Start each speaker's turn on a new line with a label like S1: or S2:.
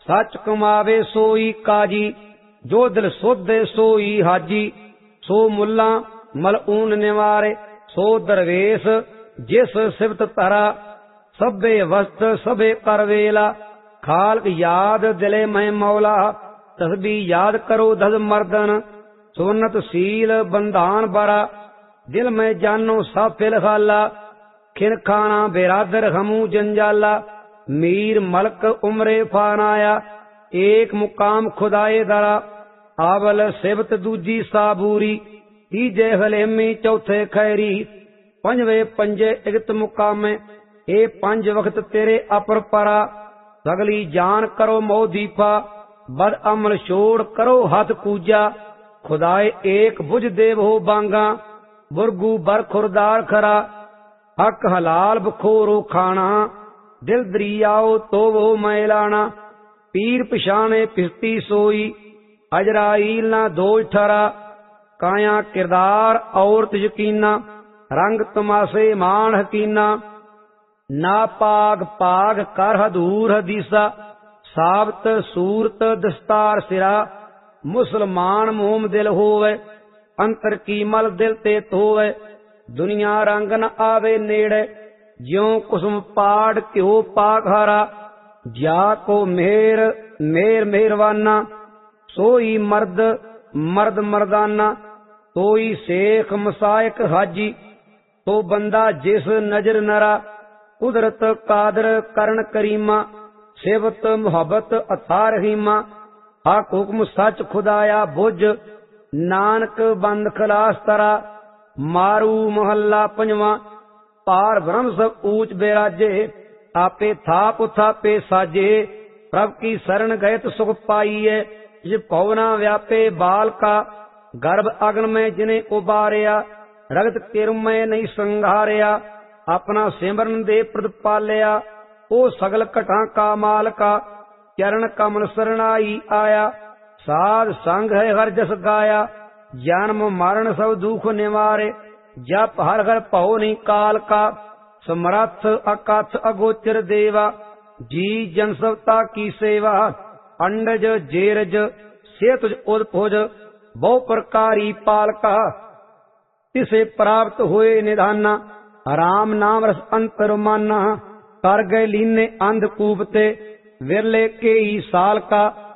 S1: सच कमावे सोई काजी, जो दिल सुधे सोई हाजी। सो मुल्ला मलऊन निवारे, सो दरवेश जिस सिफत तरा। सभे वस्त सभे करवेला, खालक याद दिले में मौला। तस्बी याद करो धज मर्दन, सुन्नत सील बंधान बरा। दिल में जानो सब फिलहाला, खिन खाना बेरादर हमू जंजाला। मीर मलक उमरे फानाया, एक मुकाम खुदाए दरा। आवल सिबत दूजी साबूरी, तीजे हलेमी चौथे खैरी। पंजवे पंजे इगत मुकामे, ए पंज वक्त तेरे अपर परा। सगली जान करो मोदीफा, बद अमल छोड़ करो हथ कूजा। खुदाए एक बुझ देव हो बांगा, बुरगू बर खुरदार खरा। हक हलाल बखोरो खाना, दिल दरियाओ तो वो मैलाना। पीर पिछाने पिस्ती सोई, अजराइल ना दोष ठरा। काया किरदार औरत यकीना, रंग तमाशे मान हकीना। ना पाग पाग कर हदूर हदीसा, साबत सूरत दस्तार सिरा। मुसलमान मोम दिल होवे, अंतर की मल दिल ते धोवे। दुनिया रंग न आवे नेड़े, ज्यों कुसुम पाड़ क्यों पाखारा। जा को मेहर मेहर मेहरवाना, सोई मर्द मर्द मर्दाना। सोई शेख मसायक हाजी, तो बंदा जिस नजर नरा। कुदरत कादर करण करीमा, सेवत मुहब्बत अथा रहीमा। हक हुक्म सच खुदाया बुझ, नानक बंद खलास तरा। मारू मोहल्ला पंजवा, पार ब्रह्म सब ऊंच बेराजे। आपे थाप थापे साजे, प्रभ की शरण गए तो सुख पाइए। जिस पवना व्यापे बाल का, गर्भ अग्न में जिन्हें उबारिया। रगत किरम में नहीं संघारिया, अपना सिमरन दे प्रतिपालिया। ओ सगल घटा का मालका, चरण कमल शरणाई आया। साध संग है हर जस गाया, जन्म मरण सब दुख निवारे। जप हर हर भव नहीं काल का, समरथ अकथ अगोचर देवा। जी जन सबता की सेवा, अंडज जेरज सेतुज उदपुज। बहु प्रकारी पालका, तिसे प्राप्त हुए निधाना। राम नाम रस अंतर माना, कर गए लीने अंध कूपते। विरले के ही साल का,